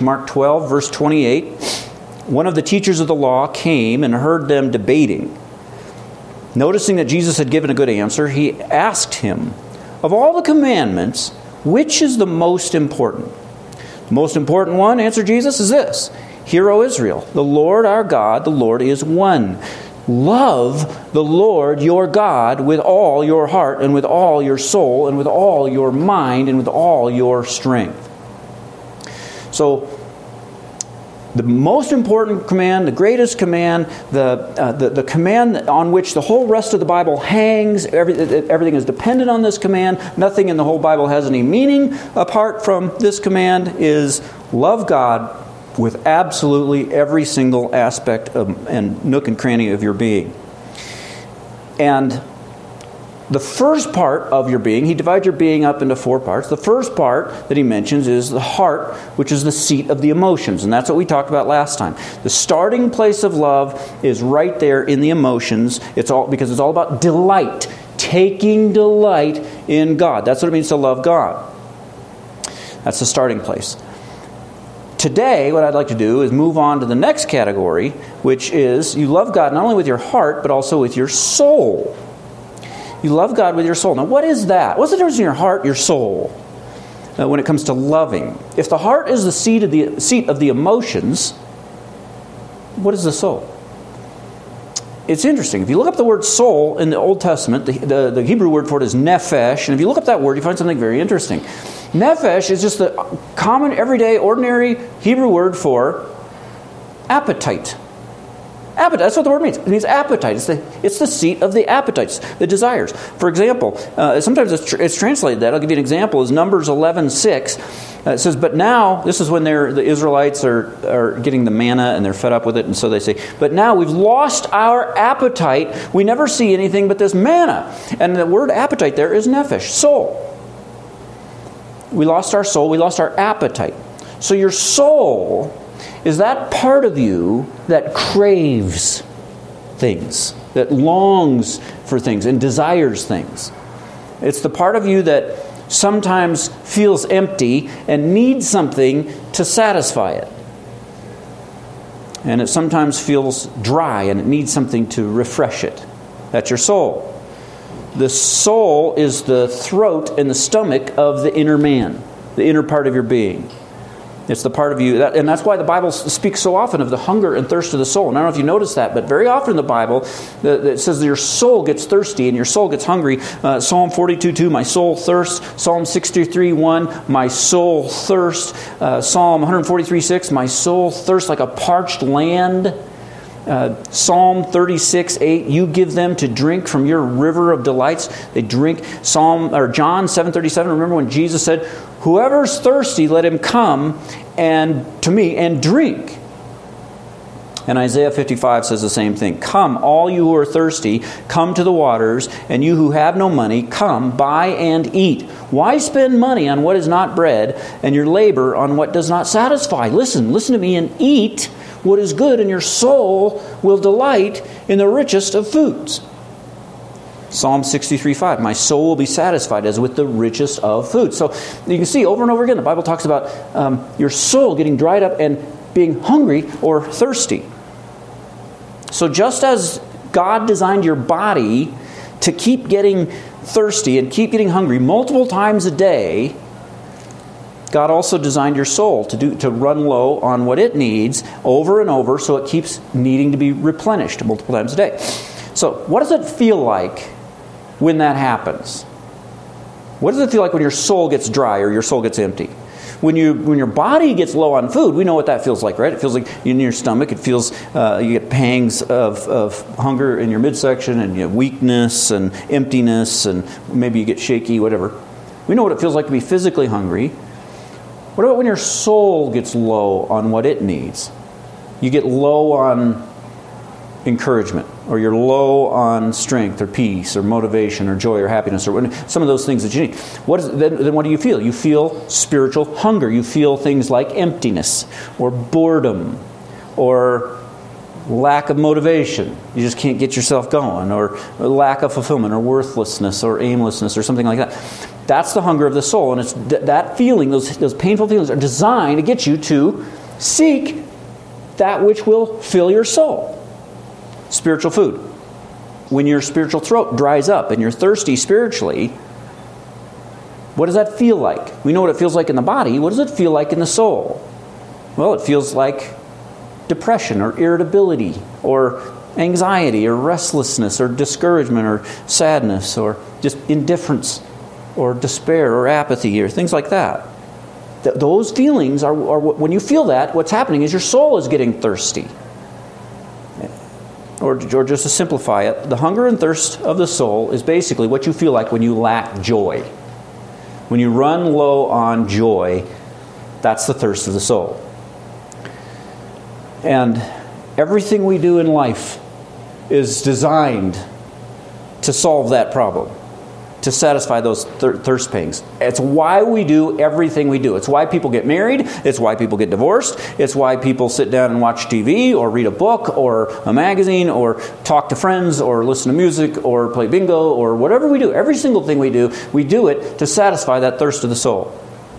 Mark 12, verse 28. One of the teachers of the law came and heard them debating. Noticing that Jesus had given a good answer, he asked him, "Of all the commandments, which is the most important?" "The most important one," answered Jesus, "is this. Hear, O Israel, the Lord our God, the Lord is one. Love the Lord your God with all your heart and with all your soul and with all your mind and with all your strength." So, the most important command, the greatest command, the command on which the whole rest of the Bible hangs, everything is dependent on this command. Nothing in the whole Bible has any meaning apart from this command, is love God with absolutely every single aspect and nook and cranny of your being. And the first part of your being, he divides your being up into 4 parts. The first part that he mentions is the heart, which is the seat of the emotions. And that's what we talked about last time. The starting place of love is right there in the emotions. Because it's all about delight. Taking delight in God. That's what it means to love God. That's the starting place. Today, what I'd like to do is move on to the next category, which is you love God not only with your heart, but also with your soul. You love God with your soul. Now, what is that? What's the difference in your heart and your soul when it comes to loving? If the heart is the seat of the emotions, what is the soul? It's interesting. If you look up the word soul in the Old Testament, the Hebrew word for it is nephesh. And if you look up that word, you find something very interesting. Nephesh is just the common, everyday, ordinary Hebrew word for appetite. Appetite, that's what the word means. It means appetite. It's the seat of the appetites, the desires. For example, sometimes it's translated that. I'll give you an example. Is Numbers 11:6. It says, "But now," this is when the Israelites are getting the manna and they're fed up with it, and so they say, "But now we've lost our appetite. We never see anything but this manna." And the word appetite there is nephesh, soul. We lost our soul. We lost our appetite. So your soul is that part of you that craves things, that longs for things and desires things. It's the part of you that sometimes feels empty and needs something to satisfy it. And it sometimes feels dry and it needs something to refresh it. That's your soul. The soul is the throat and the stomach of the inner man, the inner part of your being. It's the part of you, and that's why the Bible speaks so often of the hunger and thirst of the soul. And I don't know if you notice that, but very often in the Bible, it says that your soul gets thirsty and your soul gets hungry. Psalm 42:2, my soul thirsts. Psalm 63:1, my soul thirsts. Psalm 143:6, my soul thirsts like a parched land. Psalm 36:8, you give them to drink from your river of delights. They drink. John 7:37, remember when Jesus said, "Whoever's thirsty, let him come to me and drink." And Isaiah 55 says the same thing. "Come, all you who are thirsty, come to the waters, and you who have no money, come, buy and eat. Why spend money on what is not bread, and your labor on what does not satisfy? Listen to me and eat what is good, and your soul will delight in the richest of foods." Psalm 63:5, my soul will be satisfied as with the richest of foods. So you can see over and over again, the Bible talks about your soul getting dried up and being hungry or thirsty. So just as God designed your body to keep getting thirsty and keep getting hungry multiple times a day, God also designed your soul to run low on what it needs over and over, so it keeps needing to be replenished multiple times a day. So what does it feel like when that happens? What does it feel like when your soul gets dry or your soul gets empty? When your body gets low on food, we know what that feels like, right? It feels like in your stomach. It feels you get pangs of hunger in your midsection, and you have weakness and emptiness, and maybe you get shaky, whatever. We know what it feels like to be physically hungry. What about when your soul gets low on what it needs? You get low on encouragement, or you're low on strength or peace or motivation or joy or happiness, or some of those things that you need. Then what do you feel? You feel spiritual hunger. You feel things like emptiness or boredom or lack of motivation. You just can't get yourself going, or lack of fulfillment or worthlessness or aimlessness or something like that. That's the hunger of the soul. And it's that feeling, those painful feelings are designed to get you to seek that which will fill your soul. Spiritual food. When your spiritual throat dries up and you're thirsty spiritually, what does that feel like? We know what it feels like in the body. What does it feel like in the soul? Well, it feels like depression or irritability or anxiety or restlessness or discouragement or sadness or just indifference or despair or apathy or things like that. Those feelings are when you feel that, what's happening is your soul is getting thirsty. Or just to simplify it, the hunger and thirst of the soul is basically what you feel like when you lack joy. When you run low on joy, that's the thirst of the soul. And everything we do in life is designed to solve that problem, to satisfy those thirst pangs. It's why we do everything we do. It's why people get married. It's why people get divorced. It's why people sit down and watch TV or read a book or a magazine or talk to friends or listen to music or play bingo or whatever we do. Every single thing we do it to satisfy that thirst of the soul.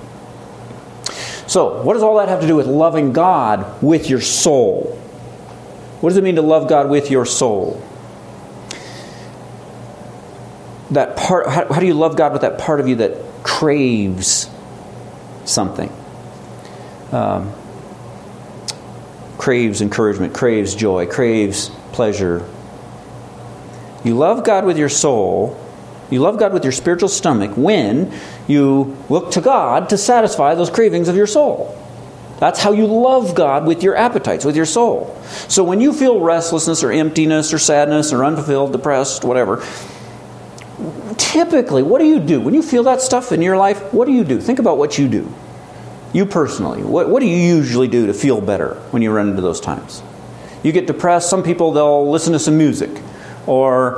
So, what does all that have to do with loving God with your soul? What does it mean to love God with your soul? That part, how do you love God with that part of you that craves something? Craves encouragement, craves joy, craves pleasure. You love God with your soul. You love God with your spiritual stomach when you look to God to satisfy those cravings of your soul. That's how you love God with your appetites, with your soul. So when you feel restlessness or emptiness or sadness or unfulfilled, depressed, whatever, typically, what do you do? When you feel that stuff in your life, what do you do? Think about what you do. You personally, what do you usually do to feel better when you run into those times? You get depressed, some people, they'll listen to some music. Or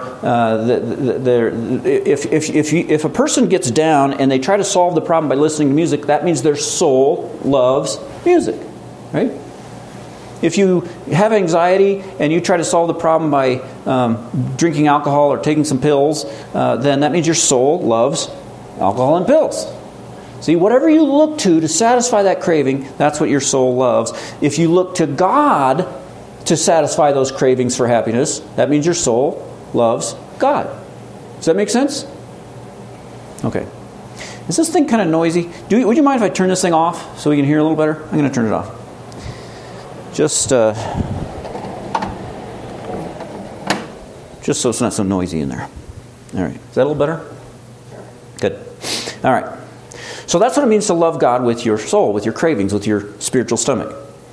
if a person gets down and they try to solve the problem by listening to music, that means their soul loves music, right? If you have anxiety and you try to solve the problem by drinking alcohol or taking some pills, then that means your soul loves alcohol and pills. See, whatever you look to satisfy that craving, that's what your soul loves. If you look to God to satisfy those cravings for happiness, that means your soul loves God. Does that make sense? Okay. Is this thing kind of noisy? Would you mind if I turn this thing off so we can hear a little better? I'm going to turn it off. Just so it's not so noisy in there. All right. Is that a little better? Good. All right. So that's what it means to love God with your soul, with your cravings, with your spiritual stomach.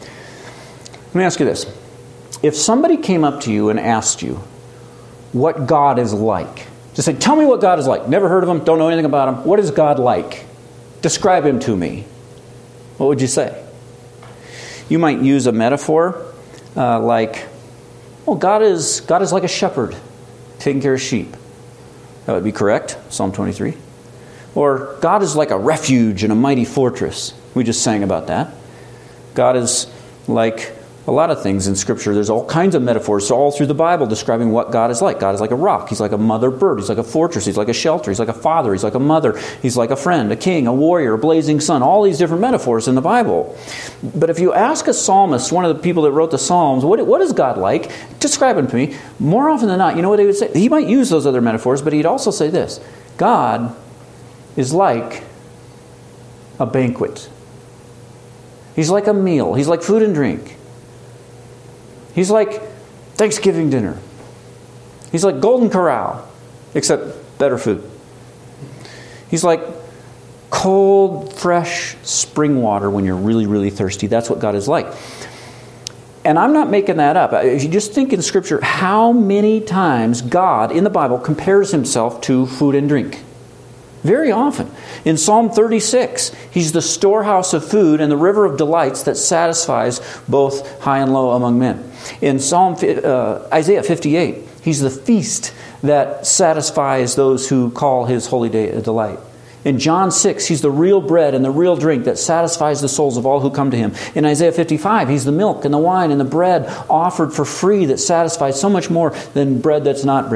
Let me ask you this. If somebody came up to you and asked you what God is like, just say, tell me what God is like. Never heard of Him, don't know anything about Him. What is God like? Describe Him to me. What would you say? You might use a metaphor like, well, God is like a shepherd taking care of sheep. That would be correct, Psalm 23. Or God is like a refuge and a mighty fortress. We just sang about that. God is like a lot of things in Scripture. There's all kinds of metaphors all through the Bible describing what God is like. God is like a rock. He's like a mother bird. He's like a fortress. He's like a shelter. He's like a father. He's like a mother. He's like a friend, a king, a warrior, a blazing sun. All these different metaphors in the Bible. But if you ask a psalmist, one of the people that wrote the Psalms, what is God like? Describe him to me. More often than not, you know what he would say? He might use those other metaphors, but he'd also say this. God is like a banquet. He's like a meal. He's like food and drink. He's like Thanksgiving dinner. He's like Golden Corral, except better food. He's like cold, fresh spring water when you're really, really thirsty. That's what God is like. And I'm not making that up. If you just think in Scripture, how many times God in the Bible compares Himself to food and drink? Very often. In Psalm 36, He's the storehouse of food and the river of delights that satisfies both high and low among men. In Isaiah 58, He's the feast that satisfies those who call His holy day a delight. In John 6, He's the real bread and the real drink that satisfies the souls of all who come to Him. In Isaiah 55, He's the milk and the wine and the bread offered for free that satisfies so much more than bread that's not bread.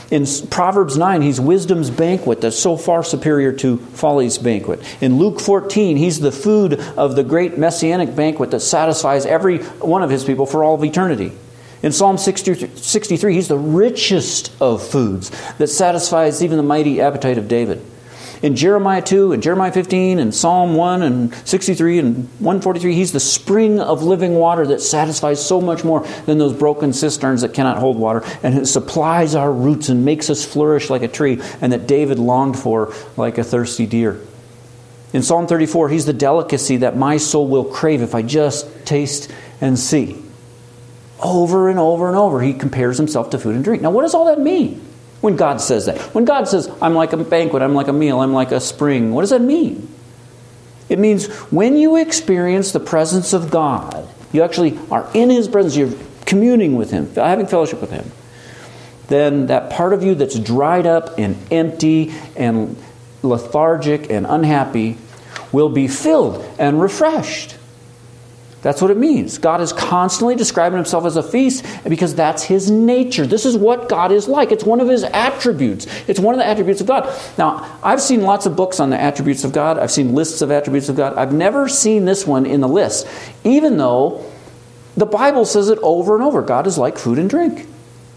In Proverbs 9, he's wisdom's banquet that's so far superior to folly's banquet. In Luke 14, he's the food of the great messianic banquet that satisfies every one of his people for all of eternity. In Psalm 63, he's the richest of foods that satisfies even the mighty appetite of David. In Jeremiah 2 and Jeremiah 15 and Psalm 1 and 63 and 143, he's the spring of living water that satisfies so much more than those broken cisterns that cannot hold water. And it supplies our roots and makes us flourish like a tree, and that David longed for like a thirsty deer. In Psalm 34, he's the delicacy that my soul will crave if I just taste and see. Over and over and over, he compares himself to food and drink. Now, what does all that mean? When God says that. When God says, I'm like a banquet, I'm like a meal, I'm like a spring, what does that mean? It means when you experience the presence of God, you actually are in His presence, you're communing with Him, having fellowship with Him, then that part of you that's dried up and empty and lethargic and unhappy will be filled and refreshed. That's what it means. God is constantly describing Himself as a feast because that's His nature. This is what God is like. It's one of His attributes. It's one of the attributes of God. Now, I've seen lots of books on the attributes of God. I've seen lists of attributes of God. I've never seen this one in the list, even though the Bible says it over and over. God is like food and drink.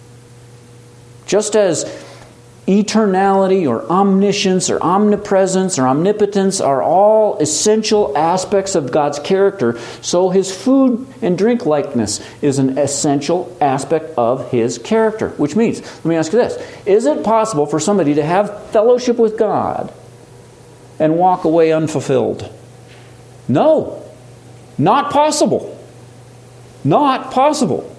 Just as eternality or omniscience or omnipresence or omnipotence are all essential aspects of God's character, so His food and drink likeness is an essential aspect of His character. Which means, let me ask you this, is it possible for somebody to have fellowship with God and walk away unfulfilled? No. Not possible. Not possible.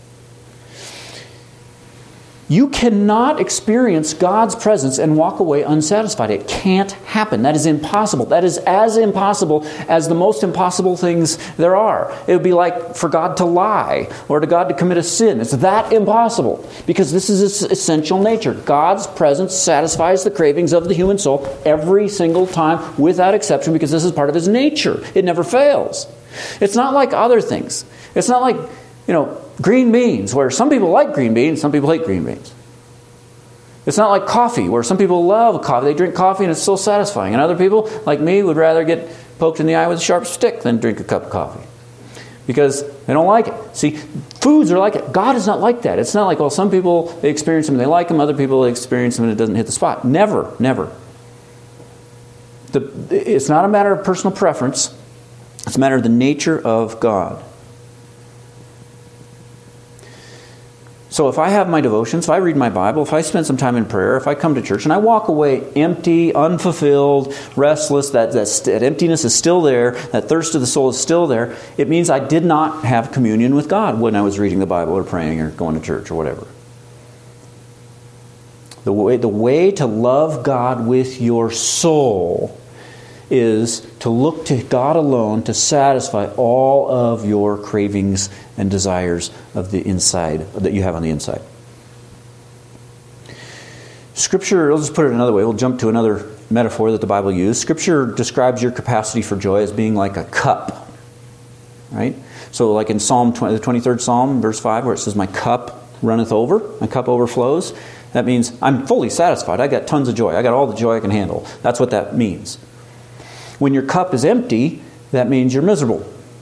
You cannot experience God's presence and walk away unsatisfied. It can't happen. That is impossible. That is as impossible as the most impossible things there are. It would be like for God to lie or to God to commit a sin. It's that impossible because this is its essential nature. God's presence satisfies the cravings of the human soul every single time without exception because this is part of His nature. It never fails. It's not like other things. It's not like, green beans, where some people like green beans, some people hate green beans. It's not like coffee, where some people love coffee. They drink coffee and it's so satisfying. And other people, like me, would rather get poked in the eye with a sharp stick than drink a cup of coffee. Because they don't like it. See, foods are like it. God is not like that. It's not like, some people, they experience them and they like them. Other people experience them and it doesn't hit the spot. Never, never. It's not a matter of personal preference. It's a matter of the nature of God. So if I have my devotions, if I read my Bible, if I spend some time in prayer, if I come to church and I walk away empty, unfulfilled, restless, that emptiness is still there, that thirst of the soul is still there, it means I did not have communion with God when I was reading the Bible or praying or going to church or whatever. The way to love God with your soul is to look to God alone to satisfy all of your cravings and desires of the inside, that you have on the inside. Scripture, let's just put it another way. We'll jump to another metaphor that the Bible used. Scripture describes your capacity for joy as being like a cup. Right? So like in the 23rd Psalm, verse 5, where it says, my cup runneth over, my cup overflows. That means I'm fully satisfied. I got tons of joy. I got all the joy I can handle. That's what that means. When your cup is empty, that means you're miserable.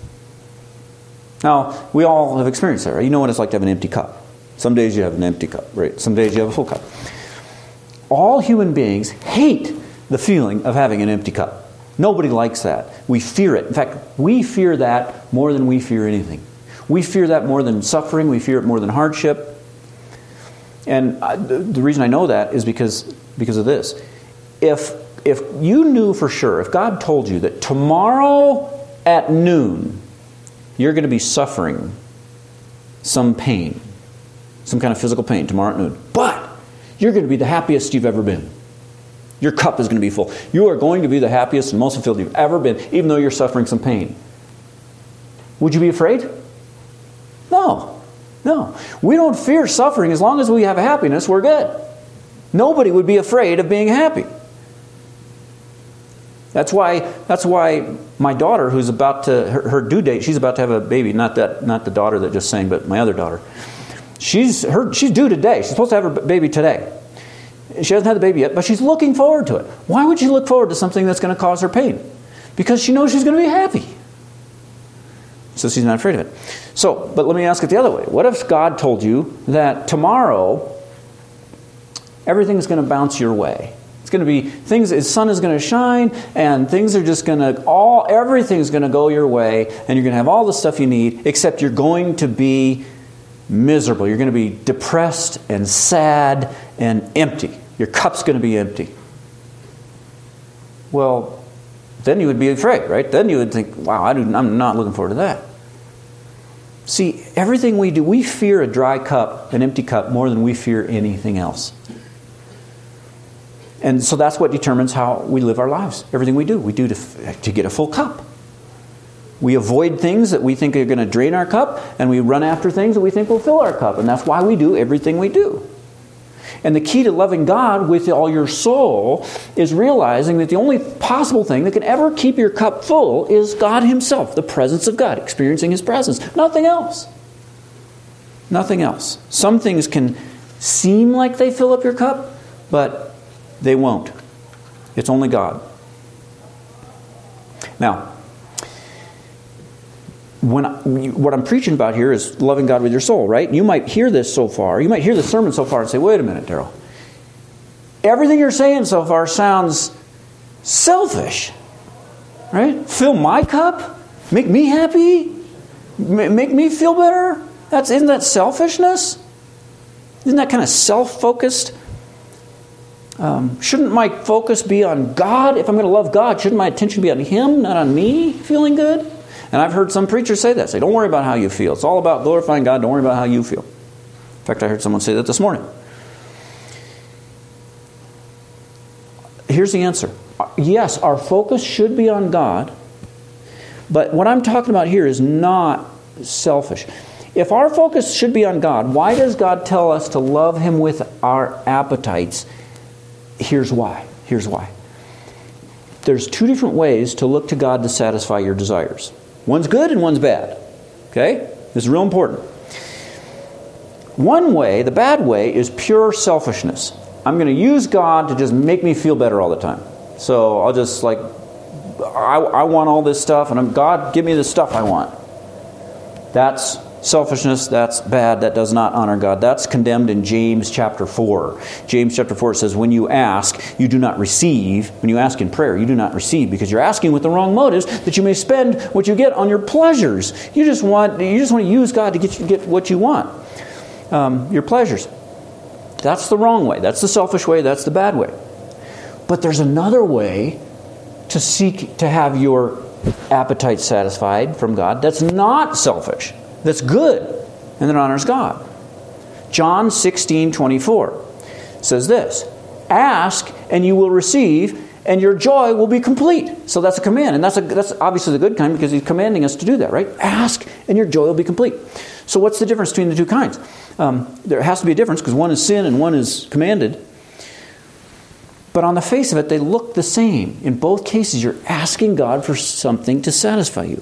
Now, we all have experienced that, right? You know what it's like to have an empty cup. Some days you have an empty cup, right? Some days you have a full cup. All human beings hate the feeling of having an empty cup. Nobody likes that. We fear it. In fact, we fear that more than we fear anything. We fear that more than suffering. We fear it more than hardship. And the reason I know that is because of this. If you knew for sure, if God told you that tomorrow at noon you're going to be suffering some pain, some kind of physical pain tomorrow at noon, but you're going to be the happiest you've ever been. Your cup is going to be full. You are going to be the happiest and most fulfilled you've ever been, even though you're suffering some pain. Would you be afraid? No. We don't fear suffering. As long as we have happiness, we're good. Nobody would be afraid of being happy. That's why my daughter, who's about to, her due date, she's about to have a baby. Not the daughter that just sang, but my other daughter. She's due today. She's supposed to have her baby today. She hasn't had the baby yet, but she's looking forward to it. Why would she look forward to something that's going to cause her pain? Because she knows she's going to be happy. So she's not afraid of it. So, but let me ask it the other way. What if God told you that tomorrow everything's going to bounce your way? It's going to be the sun is going to shine, and things are just going to everything's going to go your way, and you're going to have all the stuff you need, except you're going to be miserable. You're going to be depressed and sad and empty. Your cup's going to be empty. Well, then you would be afraid, right? Then you would think, wow, I'm not looking forward to that. See, everything we do, we fear a dry cup, an empty cup, more than we fear anything else. And so that's what determines how we live our lives. Everything we do to get a full cup. We avoid things that we think are going to drain our cup, and we run after things that we think will fill our cup. And that's why we do everything we do. And the key to loving God with all your soul is realizing that the only possible thing that can ever keep your cup full is God Himself, the presence of God, experiencing His presence. Nothing else. Nothing else. Some things can seem like they fill up your cup, but they won't. It's only God. Now, what I'm preaching about here is loving God with your soul, right? You might hear this so far. You might hear the sermon so far and say, wait a minute, Daryl. Everything you're saying so far sounds selfish, right? Fill my cup? Make me happy? Make me feel better? Isn't that selfishness? Isn't that kind of self-focused? Shouldn't my focus be on God? If I'm going to love God, shouldn't my attention be on Him, not on me feeling good? And I've heard some preachers say that. Say, don't worry about how you feel. It's all about glorifying God. Don't worry about how you feel. In fact, I heard someone say that this morning. Here's the answer. Yes, our focus should be on God. But what I'm talking about here is not selfish. If our focus should be on God, why does God tell us to love Him with our appetites? Here's why. Here's why. There's two different ways to look to God to satisfy your desires. One's good and one's bad. Okay? This is real important. One way, the bad way, is pure selfishness. I'm going to use God to just make me feel better all the time. So I'll just I want all this stuff, and God, give me the stuff I want. That's selfishness. That's bad. That does not honor God. That's condemned in James chapter 4. James chapter 4 says, when you ask, you do not receive. When you ask in prayer, you do not receive, because you're asking with the wrong motives, that you may spend what you get on your pleasures. You just want to use God to get what you want. Your pleasures. That's the wrong way. That's the selfish way. That's the bad way. But there's another way to seek to have your appetite satisfied from God that's not selfish. That's good, and that honors God. John 16:24 says this, ask and you will receive, and your joy will be complete. So that's a command, and that's obviously the good kind, because He's commanding us to do that, right? Ask and your joy will be complete. So what's the difference between the two kinds? There has to be a difference, because one is sin and one is commanded. But on the face of it, they look the same. In both cases, you're asking God for something to satisfy you.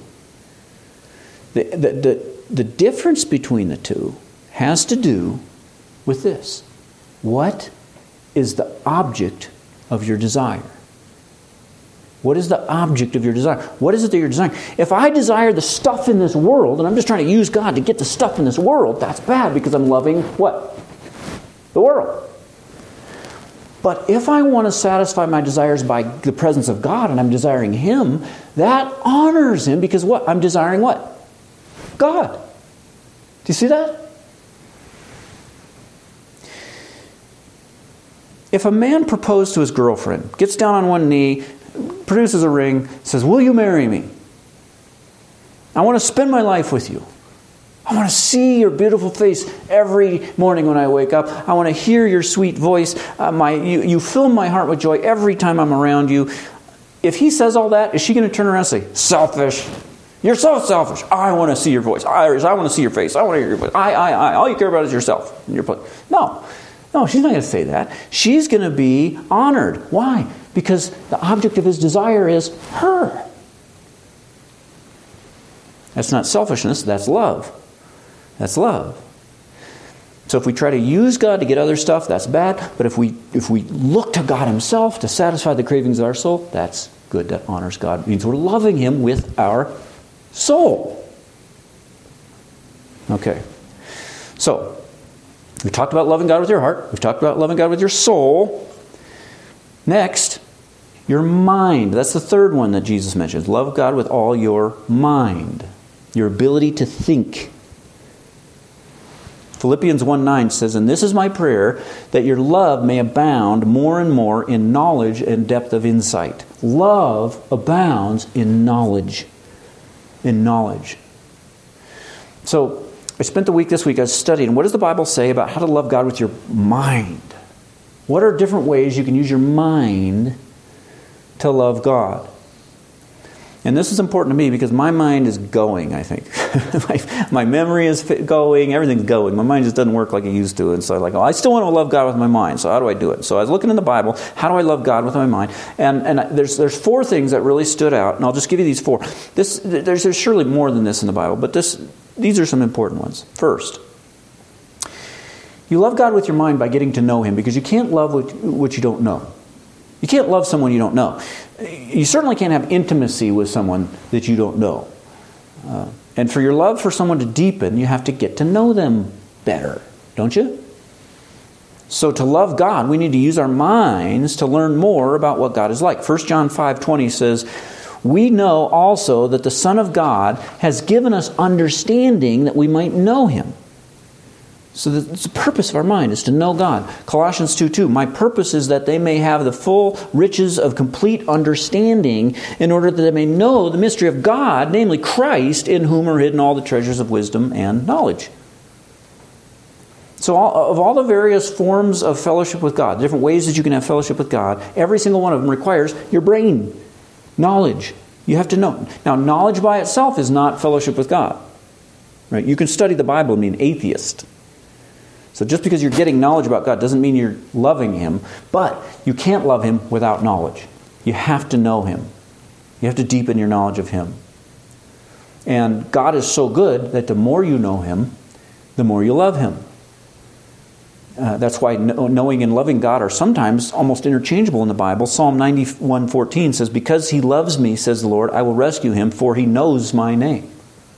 The difference between the two has to do with this. What is the object of your desire? What is the object of your desire? What is it that you're desiring? If I desire the stuff in this world, and I'm just trying to use God to get the stuff in this world, that's bad, because I'm loving what? The world. But if I want to satisfy my desires by the presence of God, and I'm desiring Him, that honors Him, because what? I'm desiring what? God. Do you see that? If a man proposed to his girlfriend, gets down on one knee, produces a ring, says, will you marry me? I want to spend my life with you. I want to see your beautiful face every morning when I wake up. I want to hear your sweet voice. You fill my heart with joy every time I'm around you. If he says all that, is she going to turn around and say, selfish? You're so selfish. I want to see your voice. I want to see your face. I want to hear your voice. All you care about is yourself. And your place. No, she's not going to say that. She's going to be honored. Why? Because the object of his desire is her. That's not selfishness. That's love. That's love. So if we try to use God to get other stuff, that's bad. But if we look to God himself to satisfy the cravings of our soul, that's good. That honors God. It means we're loving him with our soul. Okay. So, we talked about loving God with your heart. We've talked about loving God with your soul. Next, your mind. That's the third one that Jesus mentions. Love God with all your mind. Your ability to think. Philippians 1:9 says, "And this is my prayer, that your love may abound more and more in knowledge and depth of insight." Love abounds in knowledge. In knowledge. So, I spent the week this week, I was studying, what does the Bible say about how to love God with your mind? What are different ways you can use your mind to love God? And this is important to me because my mind is going, I think. my memory is going, everything's going. My mind just doesn't work like it used to. And so I'm like, I still want to love God with my mind, so how do I do it? So I was looking in the Bible, how do I love God with my mind? And there's four things that really stood out, and I'll just give you these four. There's surely more than this in the Bible, but these are some important ones. First, you love God with your mind by getting to know him, because you can't love what you don't know. You can't love someone you don't know. You certainly can't have intimacy with someone that you don't know. And for your love for someone to deepen, you have to get to know them better, don't you? So to love God, we need to use our minds to learn more about what God is like. 1 John 5:20 says, "We know also that the Son of God has given us understanding that we might know him." So the purpose of our mind is to know God. Colossians 2:2, "My purpose is that they may have the full riches of complete understanding, in order that they may know the mystery of God, namely Christ, in whom are hidden all the treasures of wisdom and knowledge." So of all the various forms of fellowship with God, different ways that you can have fellowship with God, every single one of them requires your brain, knowledge. You have to know. Now, knowledge by itself is not fellowship with God. Right? You can study the Bible and be an atheist. So just because you're getting knowledge about God doesn't mean you're loving him, but you can't love him without knowledge. You have to know him. You have to deepen your knowledge of him. And God is so good that the more you know him, the more you love him. That's why knowing and loving God are sometimes almost interchangeable in the Bible. Psalm 91:14 says, "Because he loves me, says the Lord, I will rescue him, for he knows my name."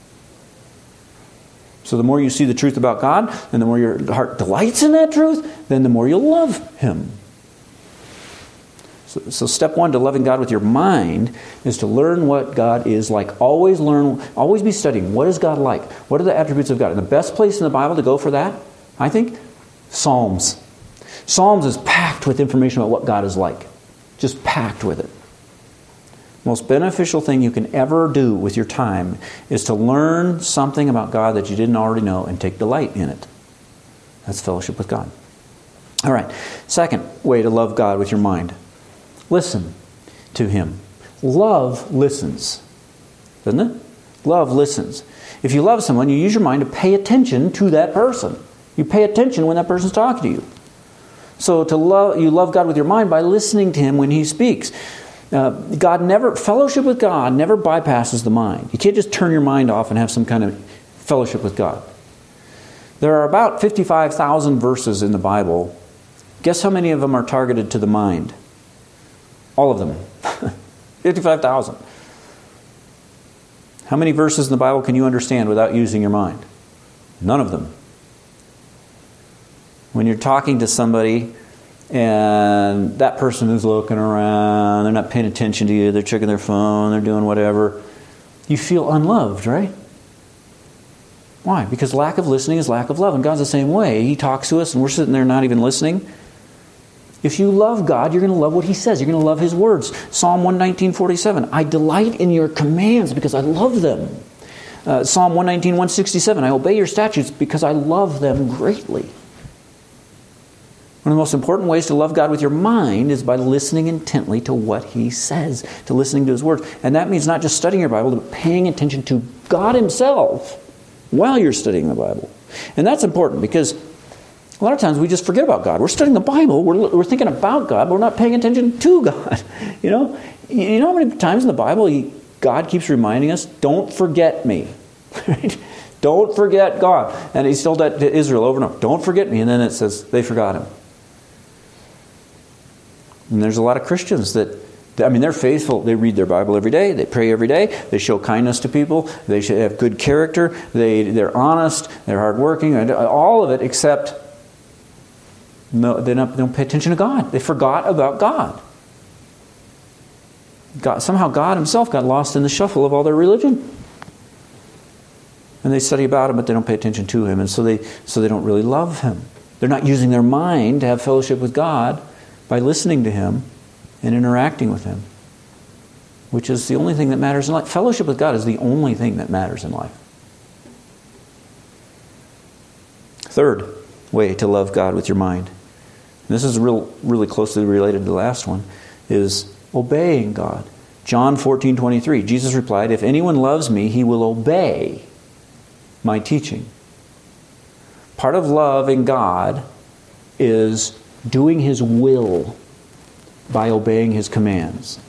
So the more you see the truth about God, and the more your heart delights in that truth, then the more you'll love him. So step one to loving God with your mind is to learn what God is like. Always be studying. What is God like? What are the attributes of God? And the best place in the Bible to go for that, I think, Psalms. Psalms is packed with information about what God is like. Just packed with it. Most beneficial thing you can ever do with your time is to learn something about God that you didn't already know and take delight in it. That's fellowship with God. All right. Second way to love God with your mind. Listen to him. Love listens. Doesn't it? Love listens. If you love someone, you use your mind to pay attention to that person. You pay attention when that person's talking to you. So you love God with your mind by listening to him when he speaks. Fellowship with God never bypasses the mind. You can't just turn your mind off and have some kind of fellowship with God. There are about 55,000 verses in the Bible. Guess how many of them are targeted to the mind? All of them. 55,000. How many verses in the Bible can you understand without using your mind? None of them. When you're talking to somebody and that person is looking around, they're not paying attention to you, they're checking their phone, they're doing whatever, you feel unloved, right? Why? Because lack of listening is lack of love. And God's the same way. He talks to us and we're sitting there not even listening. If you love God, you're going to love what he says. You're going to love his words. Psalm 119:47, "I delight in your commands because I love them." Psalm 119:167, "I obey your statutes because I love them greatly." One of the most important ways to love God with your mind is by listening intently to what he says, to listening to his words. And that means not just studying your Bible, but paying attention to God himself while you're studying the Bible. And that's important because a lot of times we just forget about God. We're studying the Bible, we're thinking about God, but we're not paying attention to God. You know how many times in the Bible God keeps reminding us, don't forget me. Right? Don't forget God. And He's told that to Israel over and over. Don't forget me. And then it says they forgot Him. And there's a lot of Christians that, they're faithful. They read their Bible every day. They pray every day. They show kindness to people. They should have good character. They're honest. They're hardworking. All of it, except they don't pay attention to God. They forgot about God. Somehow God Himself got lost in the shuffle of all their religion. And they study about Him, but they don't pay attention to Him. And so they don't really love Him. They're not using their mind to have fellowship with God by listening to Him and interacting with Him, which is the only thing that matters in life. Fellowship with God is the only thing that matters in life. Third way to love God with your mind, and this is really closely related to the last one, is obeying God. John 14:23, Jesus replied, "If anyone loves me, he will obey my teaching." Part of loving God is doing His will by obeying His commands.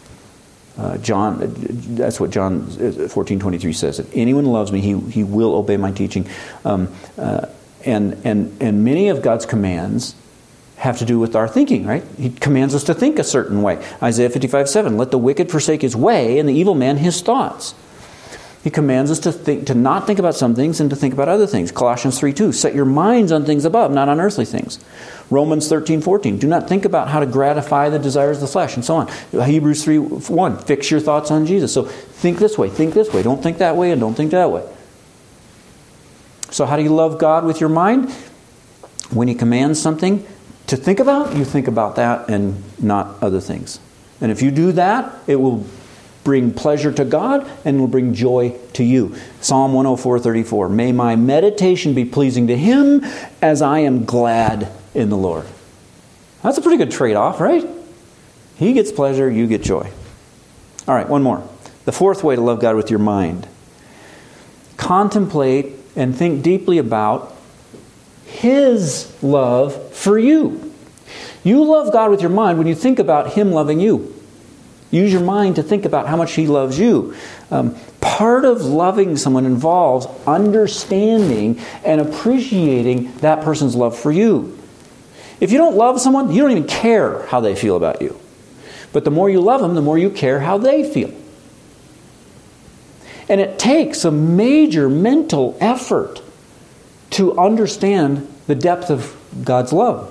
That's what John 14:23 says. If anyone loves me, he will obey my teaching. And many of God's commands have to do with our thinking, right? He commands us to think a certain way. Isaiah 55:7, "Let the wicked forsake his way, and the evil man his thoughts." He commands us to not think about some things and to think about other things. Colossians 3:2, "Set your minds on things above, not on earthly things." Romans 13:14, "Do not think about how to gratify the desires of the flesh," and so on. Hebrews 3:1, "Fix your thoughts on Jesus." So think this way, don't think that way, and don't think that way. So how do you love God with your mind? When He commands something to think about, you think about that and not other things. And if you do that, it will bring pleasure to God and will bring joy to you. Psalm 104:34, "May my meditation be pleasing to Him as I am glad in the Lord." That's a pretty good trade-off, right? He gets pleasure, you get joy. All right, one more. The fourth way to love God with your mind. Contemplate and think deeply about His love for you. You love God with your mind when you think about Him loving you. Use your mind to think about how much He loves you. Part of loving someone involves understanding and appreciating that person's love for you. If you don't love someone, you don't even care how they feel about you. But the more you love them, the more you care how they feel. And it takes a major mental effort to understand the depth of God's love.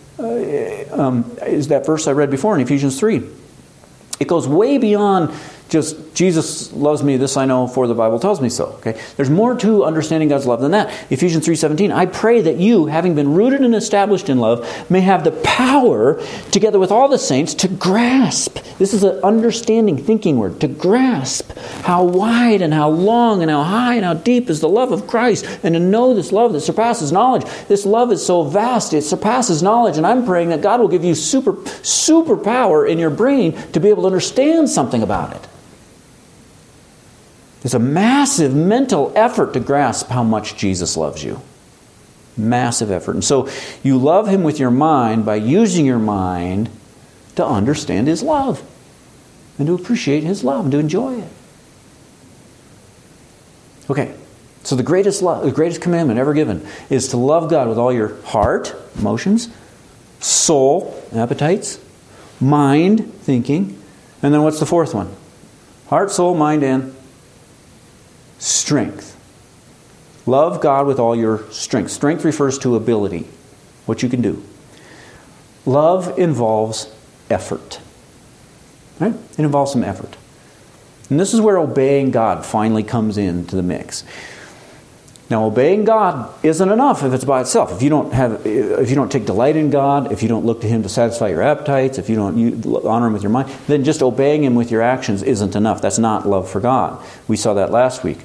Is that verse I read before in Ephesians 3. It goes way beyond just Jesus loves me, this I know, for the Bible tells me so. Okay, there's more to understanding God's love than that. Ephesians 3:17, "I pray that you, having been rooted and established in love, may have the power, together with all the saints, to grasp." This is an understanding, thinking word. To grasp how wide and how long and how high and how deep is the love of Christ, and to know this love that surpasses knowledge. This love is so vast, it surpasses knowledge, and I'm praying that God will give you super power in your brain to be able to understand something about it. It's a massive mental effort to grasp how much Jesus loves you. Massive effort. And so you love Him with your mind by using your mind to understand His love and to appreciate His love and to enjoy it. Okay, so the greatest commandment ever given is to love God with all your heart, emotions, soul, appetites, mind, thinking, and then what's the fourth one? Heart, soul, mind, and strength. Love God with all your strength. Strength refers to ability, what you can do. Love involves effort. Right? It involves some effort. And this is where obeying God finally comes into the mix. Now, obeying God isn't enough if it's by itself. If you don't take delight in God, if you don't look to Him to satisfy your appetites, if you don't honor Him with your mind, then just obeying Him with your actions isn't enough. That's not love for God. We saw that last week.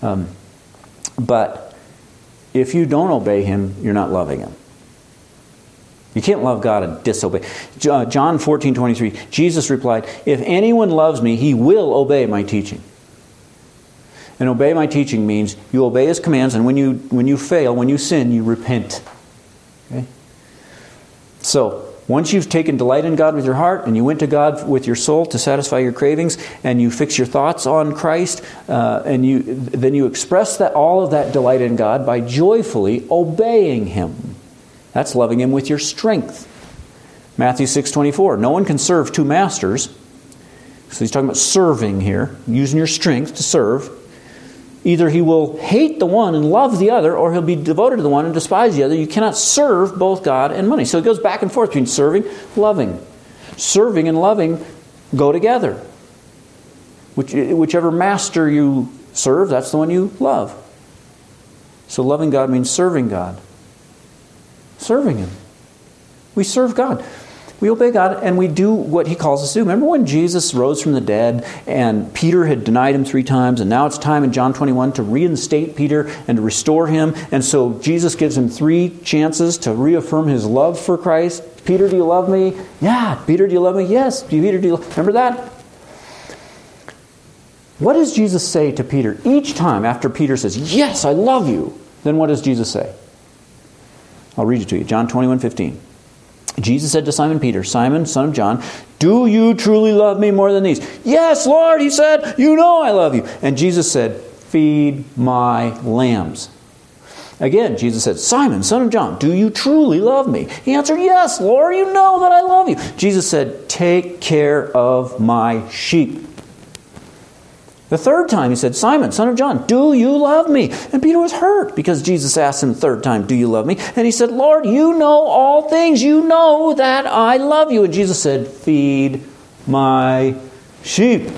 But if you don't obey Him, you're not loving Him. You can't love God and disobey. John 14:23, Jesus replied, "If anyone loves me, he will obey my teaching." And obey my teaching means you obey His commands, and when you fail, when you sin, you repent. Okay? So, Once you've taken delight in God with your heart, and you went to God with your soul to satisfy your cravings, and you fix your thoughts on Christ, then you express that all of that delight in God by joyfully obeying Him. That's loving Him with your strength. Matthew 6:24. No one can serve two masters. So he's talking about serving here, using your strength to serve. Either he will hate the one and love the other, or he'll be devoted to the one and despise the other. You cannot serve both God and money. So it goes back and forth between serving, loving. Serving and loving go together. Whichever master you serve, that's the one you love. So loving God means serving God. Serving Him. We serve God. We obey God and we do what He calls us to do. Remember when Jesus rose from the dead and Peter had denied Him 3 times, and now it's time in John 21 to reinstate Peter and to restore him. And so Jesus gives him 3 chances to reaffirm his love for Christ. Peter, do you love me? Yeah. Peter, do you love me? Yes. Peter, do you remember that? What does Jesus say to Peter each time after Peter says, yes, I love you? Then what does Jesus say? I'll read it to you. John 21:15. Jesus said to Simon Peter, Simon, son of John, do you truly love me more than these? Yes, Lord, he said, you know I love you. And Jesus said, feed my lambs. Again, Jesus said, Simon, son of John, do you truly love me? He answered, yes, Lord, you know that I love you. Jesus said, take care of my sheep. The 3rd time he said, Simon, son of John, do you love me? And Peter was hurt because Jesus asked him the 3rd time, do you love me? And he said, Lord, you know all things. You know that I love you. And Jesus said, feed my sheep.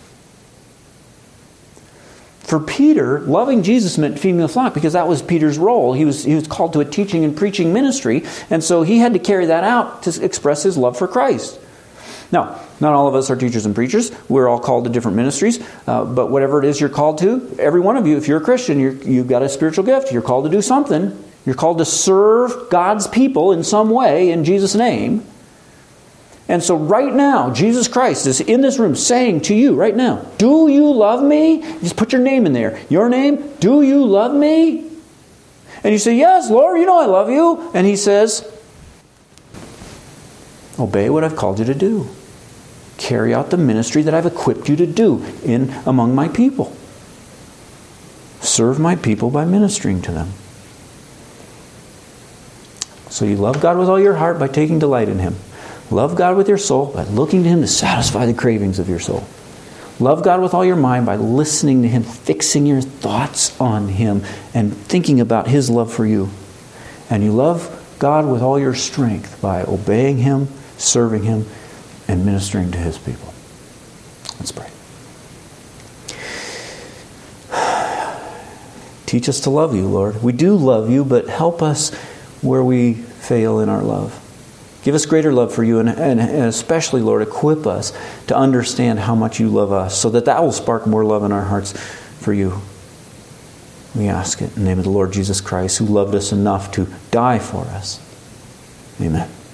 For Peter, loving Jesus meant feeding the flock because that was Peter's role. He was called to a teaching and preaching ministry. And so he had to carry that out to express his love for Christ. Now, not all of us are teachers and preachers. We're all called to different ministries. But whatever it is you're called to, every one of you, if you're a Christian, you've got a spiritual gift. You're called to do something. You're called to serve God's people in some way in Jesus' name. And so right now, Jesus Christ is in this room saying to you right now, do you love me? Just put your name in there. Your name, do you love me? And you say, yes, Lord, you know I love you. And He says, obey what I've called you to do. Carry out the ministry that I've equipped you to do among my people. Serve my people by ministering to them. So you love God with all your heart by taking delight in Him. Love God with your soul by looking to Him to satisfy the cravings of your soul. Love God with all your mind by listening to Him, fixing your thoughts on Him, and thinking about His love for you. And you love God with all your strength by obeying Him, serving Him, and ministering to His people. Let's pray. Teach us to love you, Lord. We do love you, but help us where we fail in our love. Give us greater love for you, and especially, Lord, equip us to understand how much you love us, so that will spark more love in our hearts for you. We ask it in the name of the Lord Jesus Christ, who loved us enough to die for us. Amen.